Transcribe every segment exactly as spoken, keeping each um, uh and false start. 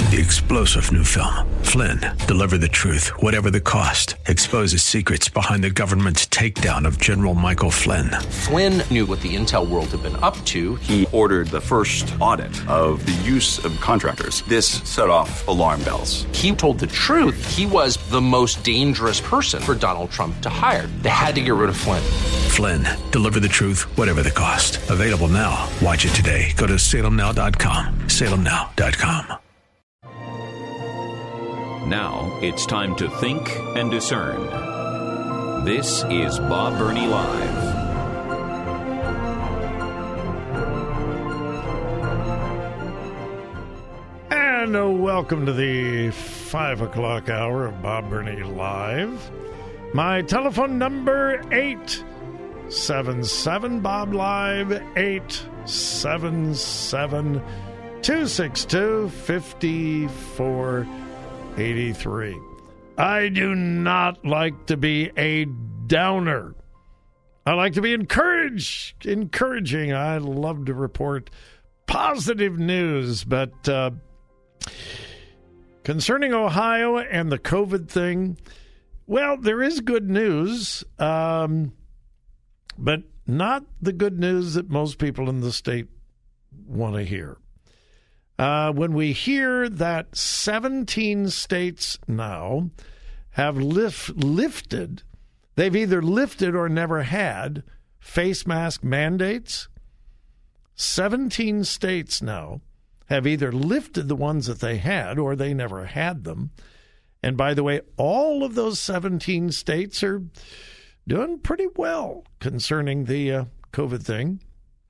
The explosive new film, Flynn, deliver the truth, whatever the cost, exposes secrets behind the government's takedown of General Michael Flynn. Flynn knew what the intel world had been up to. He ordered the first audit of the use of contractors. This set off alarm bells. He told the truth. He was the most dangerous person for Donald Trump to hire. They had to get rid of Flynn. Flynn, deliver the truth, whatever the cost. Available now. Watch it today. Go to salem now dot com. salem now dot com. Now it's time to think and discern. This is Bob Burney Live. And uh, welcome to the five o'clock hour of Bob Burney Live. My telephone number, eight seven seven Bob Live, eight seven seven, two six two, five four eighty-three. I do not like to be a downer. I like to be encouraged, encouraging. I love to report positive news, but uh, concerning Ohio and the COVID thing, well, there is good news, um, but not the good news that most people in the state want to hear. Uh, when we hear that seventeen states now have lift, lifted, they've either lifted or never had face mask mandates. seventeen states now have either lifted the ones that they had or they never had them. And by the way, all of those seventeen states are doing pretty well concerning the uh, COVID thing.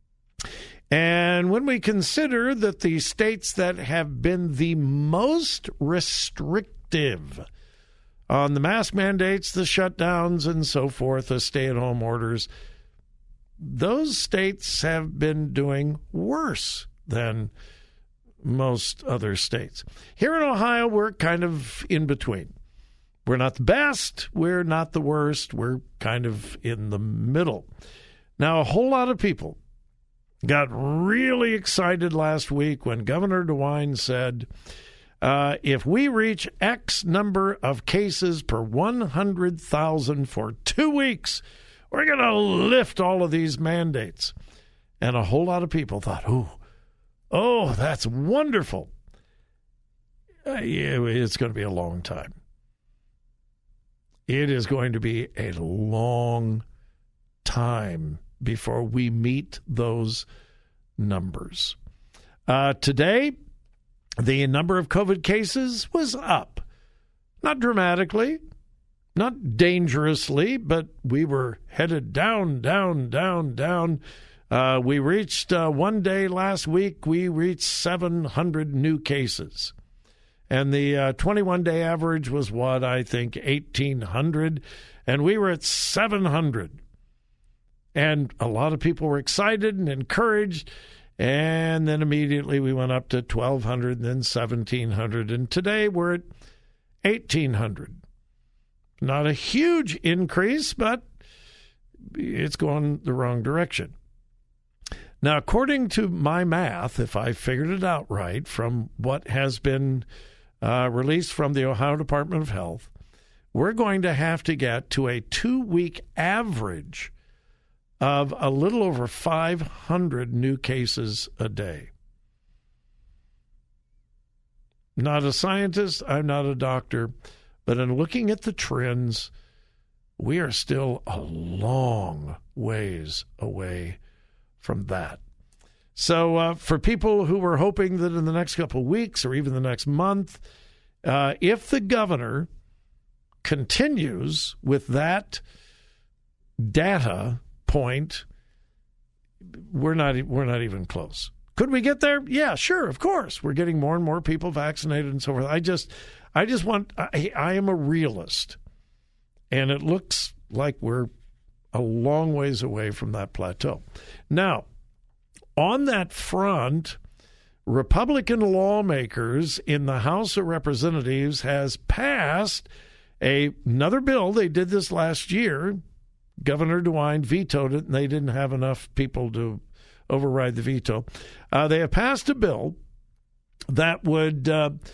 And when we consider that the states that have been the most restrictive on the mask mandates, the shutdowns, and so forth, the stay-at-home orders, those states have been doing worse than most other states. Here in Ohio, we're kind of in between. We're not the best. We're not the worst. We're kind of in the middle. Now, a whole lot of people got really excited last week when Governor DeWine said, uh, if we reach X number of cases per one hundred thousand for two weeks, we're going to lift all of these mandates. And a whole lot of people thought, oh, oh, that's wonderful. Uh, yeah, it's going to be a long time. It is going to be a long time before we meet those numbers. Uh, today, the number of COVID cases was up. Not dramatically, not dangerously, but we were headed down, down, down, down. Uh, we reached, uh, one day last week, we reached seven hundred new cases. And the uh, twenty-one day average was what, I think, eighteen hundred. And we were at seven hundred. And a lot of people were excited and encouraged. And then immediately we went up to twelve hundred and then seventeen hundred. And today we're at eighteen hundred. Not a huge increase, but it's going the wrong direction. Now, according to my math, if I figured it out right from what has been uh, released from the Ohio Department of Health, we're going to have to get to a two-week average of a little over five hundred new cases a day. Not a scientist, I'm not a doctor, but in looking at the trends, we are still a long ways away from that. So uh, for people who were hoping that in the next couple of weeks or even the next month, uh, if the governor continues with that data point, we're not we're not even close. Could we get there? Yeah, sure, of course. We're getting more and more people vaccinated and so forth. I just I just want I, I am a realist, and it looks like we're a long ways away from that plateau. Now, on that front, Republican lawmakers in the House of Representatives has passed a, another bill. They did this last year. Governor DeWine vetoed it, and they didn't have enough people to override the veto. Uh, they have passed a bill that would uh,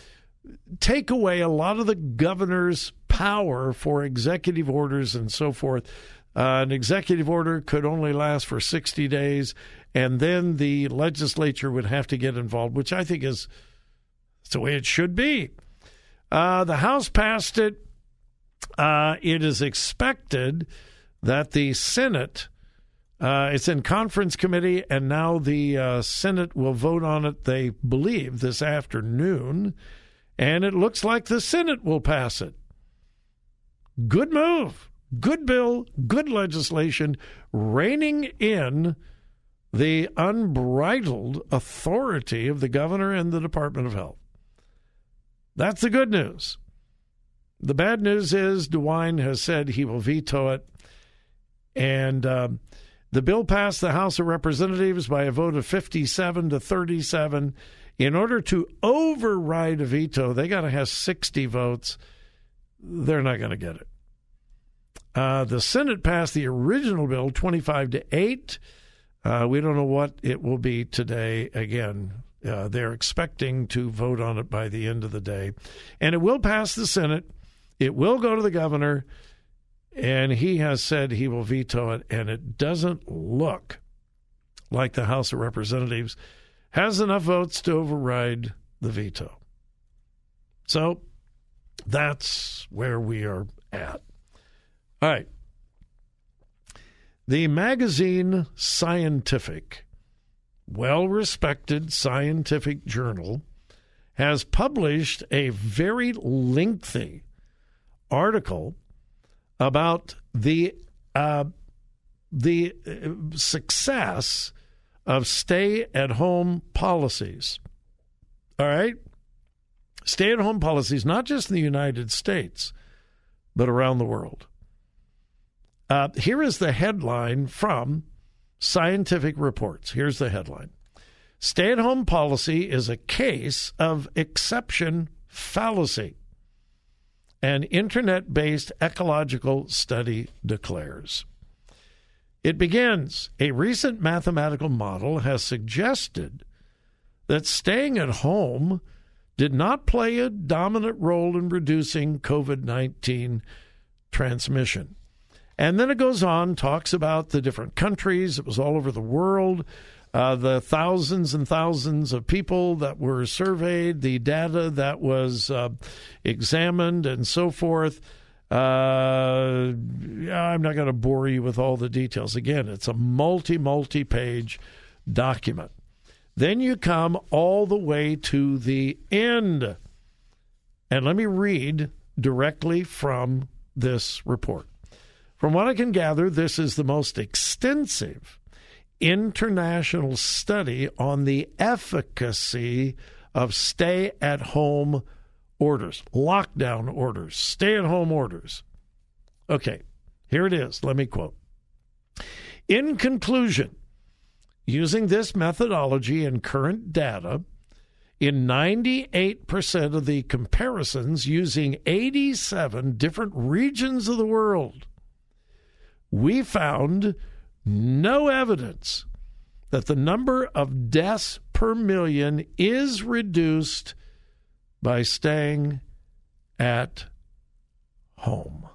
take away a lot of the governor's power for executive orders and so forth. Uh, an executive order could only last for sixty days, and then the legislature would have to get involved, which I think is the way it should be. Uh, the House passed it. Uh, it is expected that the Senate, uh, it's in conference committee, and now the uh, Senate will vote on it, they believe, this afternoon, and it looks like the Senate will pass it. Good move. Good bill, good legislation, reining in the unbridled authority of the governor and the Department of Health. That's the good news. The bad news is DeWine has said he will veto it, and uh, the bill passed the House of Representatives by a vote of fifty-seven to thirty-seven. In order to override a veto, they got to have sixty votes. They're not going to get it. Uh, the Senate passed the original bill twenty-five to eight. Uh, we don't know what it will be today. Again, uh, they're expecting to vote on it by the end of the day. And it will pass the Senate. It will go to the governor. And he has said he will veto it. And it doesn't look like the House of Representatives has enough votes to override the veto. So that's where we are at. All right. The magazine Scientific, well-respected scientific journal, has published a very lengthy article about the uh, the success of stay-at-home policies. All right? Stay-at-home policies, not just in the United States, but around the world. Uh, here is the headline from Scientific Reports. Here's the headline. Stay-at-home policy is a case of exception fallacy. An internet-based ecological study declares. It begins, a recent mathematical model has suggested that staying at home did not play a dominant role in reducing COVID nineteen transmission. And then it goes on, talks about the different countries. It was all over the world, uh, the thousands and thousands of people that were surveyed, the data that was uh, examined, and so forth. Uh, I'm not going to bore you with all the details. Again, it's a multi, multi-page document. Then you come all the way to the end. And let me read directly from this report. From what I can gather, this is the most extensive international study on the efficacy of stay-at-home orders, lockdown orders, stay-at-home orders. Okay, here it is. Let me quote. In conclusion, using this methodology and current data, in ninety-eight percent of the comparisons using eighty-seven different regions of the world, we found no evidence that the number of deaths per million is reduced by staying at home.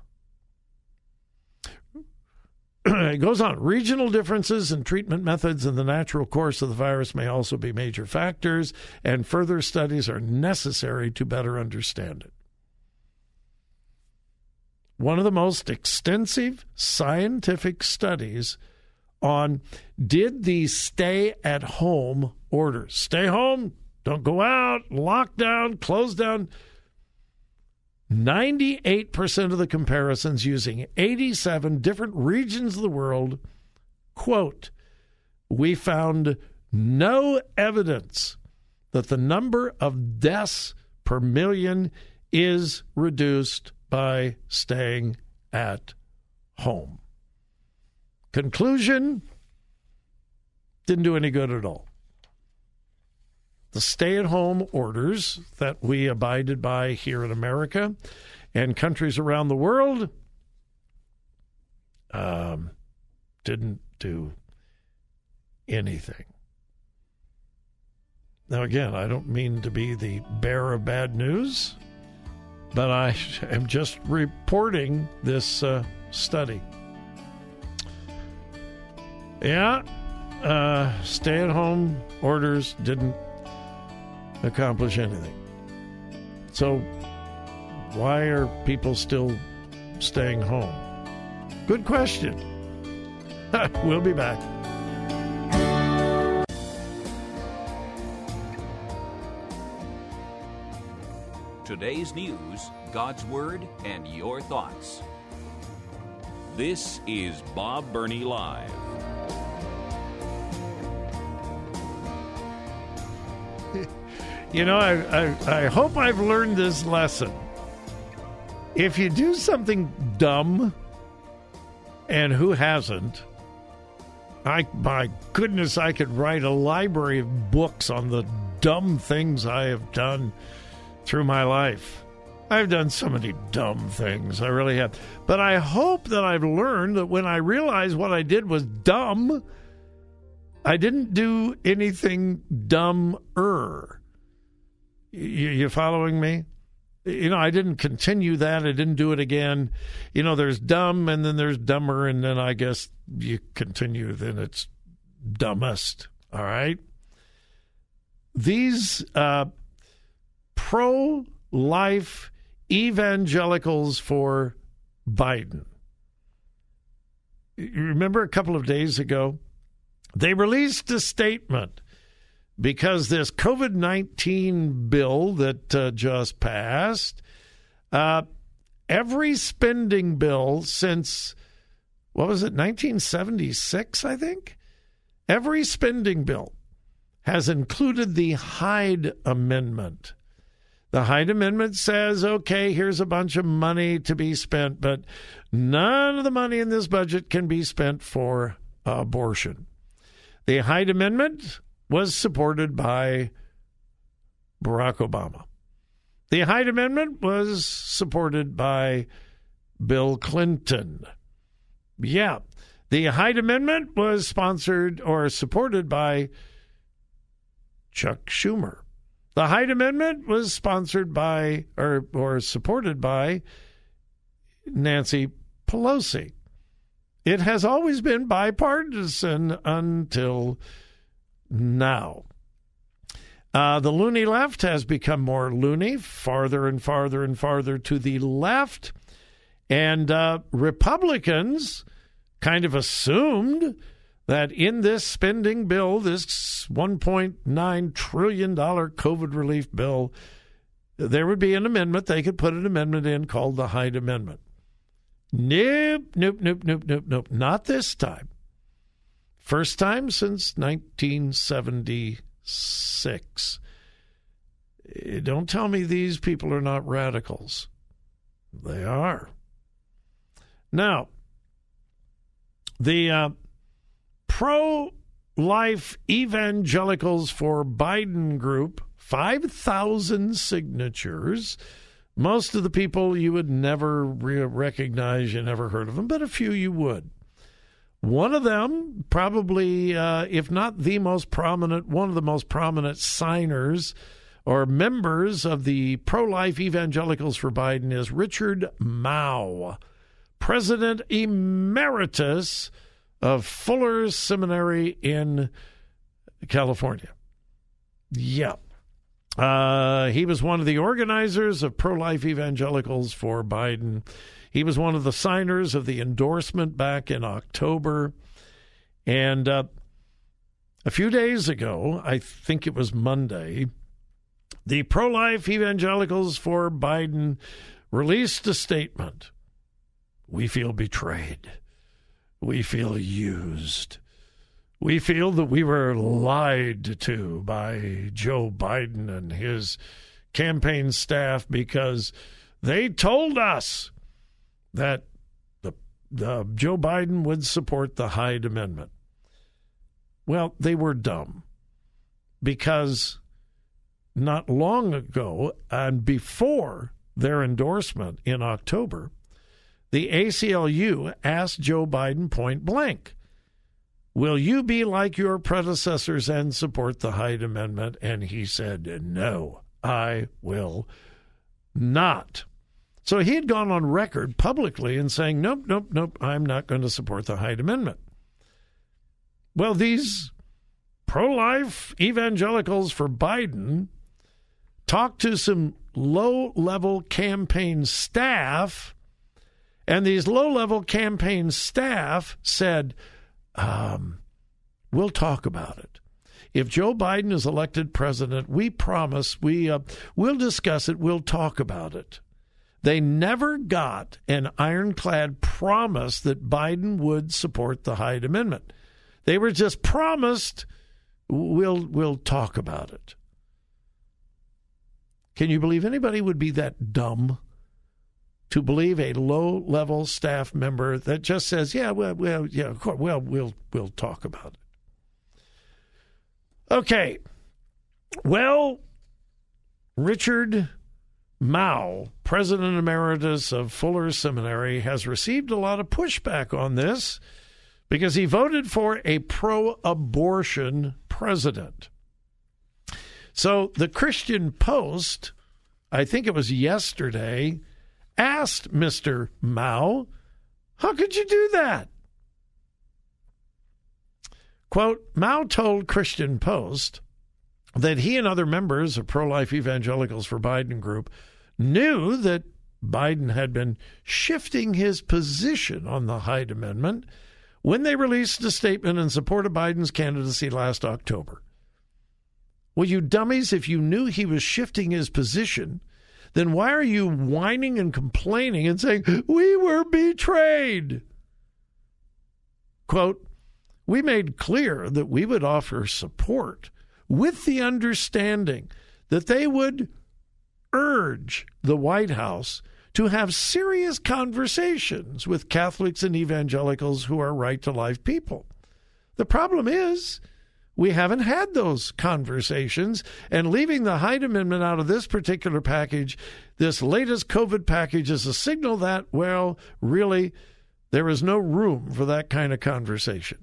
It goes on. Regional differences in treatment methods and the natural course of the virus may also be major factors, and further studies are necessary to better understand it. One of the most extensive scientific studies on did the stay-at-home orders, stay home, don't go out, lockdown, close down, ninety-eight percent of the comparisons using eighty-seven different regions of the world, quote, we found no evidence that the number of deaths per million is reduced by staying at home. Conclusion, didn't do any good at all. The stay-at-home orders that we abided by here in America and countries around the world um, didn't do anything. Now, again, I don't mean to be the bearer of bad news, but I am just reporting this uh, study. Yeah, uh, stay-at-home orders didn't accomplish anything. So why are people still staying home? Good question. We'll be back. Today's news, God's Word, and your thoughts. This is Bob Burney Live. You know, I, I, I hope I've learned this lesson. If you do something dumb, and who hasn't, I, my goodness, I could write a library of books on the dumb things I have done through my life. I've done so many dumb things. I really have. But I hope that I've learned that when I realized what I did was dumb, I didn't do anything dumber. You, you following me? You know, I didn't continue that. I didn't do it again. You know, there's dumb, and then there's dumber, and then I guess you continue, then it's dumbest. All right? These uh, pro-life evangelicals for Biden. You remember a couple of days ago, they released a statement because this covid nineteen bill that uh, just passed, uh, every spending bill since, what was it, nineteen seventy-six, I think? Every spending bill has included the Hyde Amendment. The Hyde Amendment says, okay, here's a bunch of money to be spent, but none of the money in this budget can be spent for abortion. The Hyde Amendment was supported by Barack Obama. The Hyde Amendment was supported by Bill Clinton. Yeah, the Hyde Amendment was sponsored or supported by Chuck Schumer. The Hyde Amendment was sponsored by or, or supported by Nancy Pelosi. It has always been bipartisan until now. Uh, the loony left has become more loony, farther and farther and farther to the left. And uh, Republicans kind of assumed that in this spending bill, this one point nine trillion dollars COVID relief bill, there would be an amendment. They could put an amendment in called the Hyde Amendment. Nope, nope, nope, nope, nope, nope. Not this time. First time since nineteen seventy-six. Don't tell me these people are not radicals. They are. Now, the uh, pro-life evangelicals for Biden group, five thousand signatures. Most of the people you would never re- recognize, you never heard of them, but a few you would. One of them, probably, uh, if not the most prominent, one of the most prominent signers or members of the pro-life evangelicals for Biden is Richard Mouw, President Emeritus of Fuller Seminary in California. Yeah. Uh, he was one of the organizers of pro-life evangelicals for Biden. He was one of the signers of the endorsement back in October. And uh, a few days ago, I think it was Monday, the pro-life evangelicals for Biden released a statement. We feel betrayed. We feel used. We feel that we were lied to by Joe Biden and his campaign staff because they told us that the, the Joe Biden would support the Hyde Amendment. Well, they were dumb because not long ago and before their endorsement in October, the A C L U asked Joe Biden point blank, will you be like your predecessors and support the Hyde Amendment? And he said, no, I will not. So he had gone on record publicly and saying, nope, nope, nope, I'm not going to support the Hyde Amendment. Well, these pro-life evangelicals for Biden talked to some low-level campaign staff, and these low-level campaign staff said, um, we'll talk about it. If Joe Biden is elected president, we promise we, uh, we'll discuss it, we'll talk about it. They never got an ironclad promise that Biden would support the Hyde Amendment. They were just promised, we'll, we'll talk about it. Can you believe anybody would be that dumb to believe a low-level staff member that just says, yeah, well, well, yeah, of course, well, we'll we'll talk about it. Okay. Well, Richard Mao, President Emeritus of Fuller Seminary, has received a lot of pushback on this because he voted for a pro-abortion president. So the Christian Post, I think it was yesterday, asked Mister Mao, how could you do that? Quote, Mao told Christian Post that he and other members of Pro-Life Evangelicals for Biden group knew that Biden had been shifting his position on the Hyde Amendment when they released a statement in support of Biden's candidacy last October. Well, you dummies, if you knew he was shifting his position, then why are you whining and complaining and saying, we were betrayed? Quote, we made clear that we would offer support with the understanding that they would urge the White House to have serious conversations with Catholics and evangelicals who are right-to-life people. The problem is, we haven't had those conversations, and leaving the Hyde Amendment out of this particular package, this latest COVID package, is a signal that, well, really, there is no room for that kind of conversation.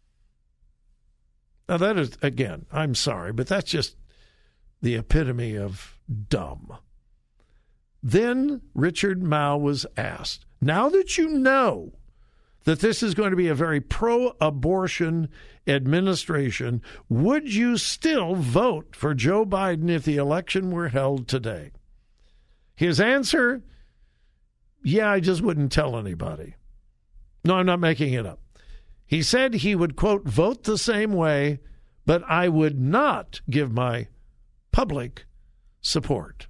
Now, that is, again, I'm sorry, but that's just the epitome of dumb. Then Richard Mao was asked, now that you know that this is going to be a very pro-abortion administration, would you still vote for Joe Biden if the election were held today? His answer, yeah, I just wouldn't tell anybody. No, I'm not making it up. He said he would, quote, vote the same way, but I would not give my public support.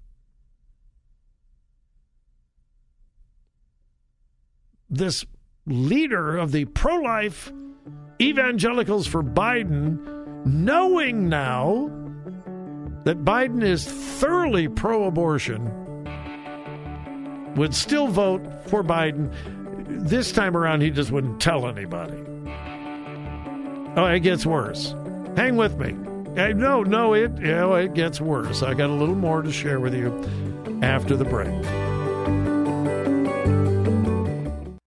This leader of the pro-life evangelicals for Biden, knowing now that Biden is thoroughly pro-abortion, would still vote for Biden. This time around, he just wouldn't tell anybody. Oh, it gets worse. Hang with me. I, no, no, it, you know, it gets worse. I got a little more to share with you after the break.